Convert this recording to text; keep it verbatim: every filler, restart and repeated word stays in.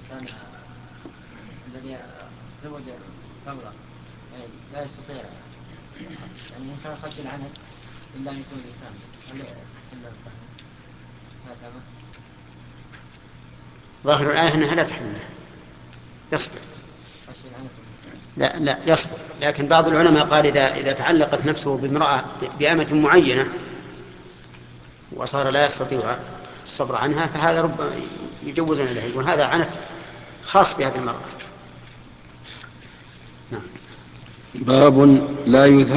كان الذي تزوج قبله يعني لا يستطيع، يعني إن كان خشي العنت إلا أن يكون الإسلام هل يحل الثاني هكذا؟ ظاهر الآية أنها لا تحل له، يصبر. خشي العنت لا لا يصبر، لكن بعض العلماء قال إذا إذا تعلقت نفسه بامرأة بأمة معينة وصار لا يستطيع الصبر عنها فهذا رب يجوز له، يقول هذا عنت خاص بهذه المرأة. نعم. باب لا يذهب